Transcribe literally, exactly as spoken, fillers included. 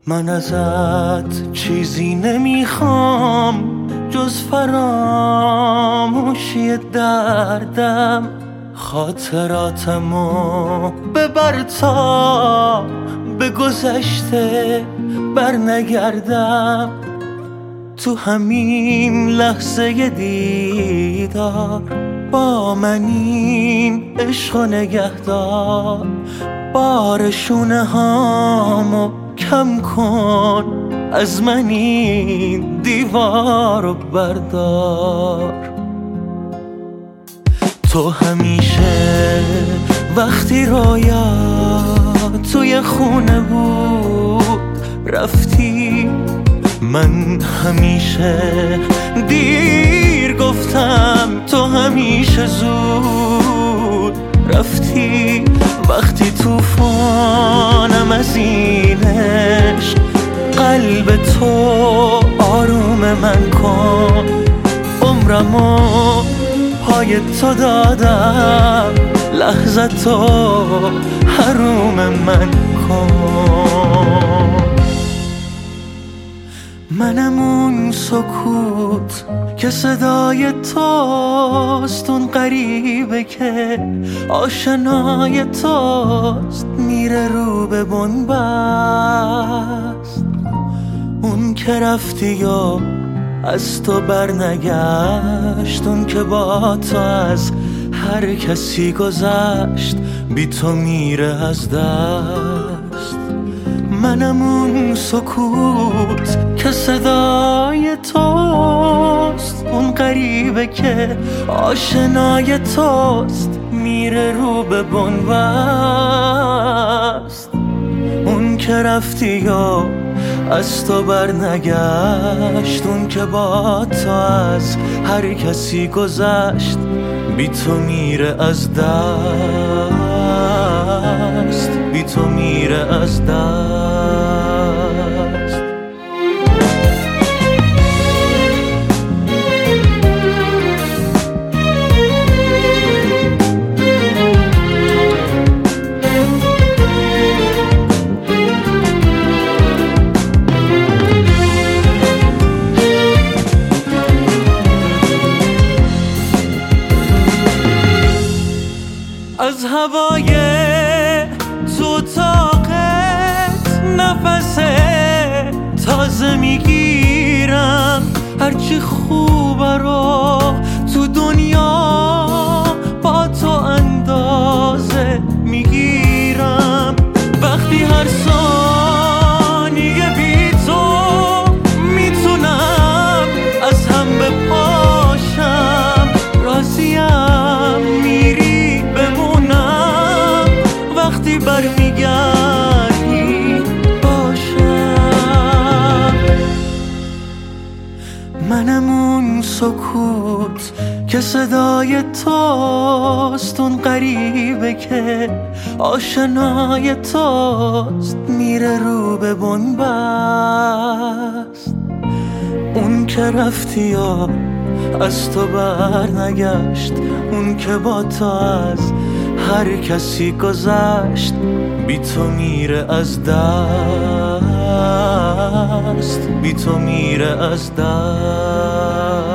من ازت چیزی نمیخوام جز فراموشی دردم، خاطراتمو ببر تا به گذشته بر نگردم. تو همین لحظه دیدار با من این عشق و نگهدار، بار شونه هامو کم کن، از من این دیوارو بردار. تو همیشه وقتی رویا توی خونه بود رفتی، من همیشه دیر گفتم تو همیشه زود رفتی. وقتی توفانم از این عشق، قلب تو آروم من کن، عمرمو پای تو دادم، لحظه تو حروم من کن. منم اون سکوت که صدای توست، اون غریبه که آشنای توست، میره رو به بنبست. اون که رفتی و از تو برنگشت، اون که با تو از هر کسی گذشت، بی تو میره از دست. منم اون سکوت که صدای توست، اون غریبه که آشنای توست، میره رو به بنبست. اون که رفتی و از تو برنگشت، اون که با تو از هر کسی گذشت، بی تو میره از دست، بی تو میره از دست. از هوای تو طاقت نفس تازه میگیرم، هرچی خوبه رو تو دنیا با تو اندازه میگیرم. وقتی هر ثانیه بی تو میتونم از هم بپاشم، راضیم میری بمونم، وقتی برمیگردی باشم. منم اون سکوت که صدای توست، اون غریبه که آشنای توست، میره رو به بنبست. اون که رفتی و از تو برنگشت، اون که با تو از هر کسی گذشت، بی تو میره از دست، بی تو میره از دست.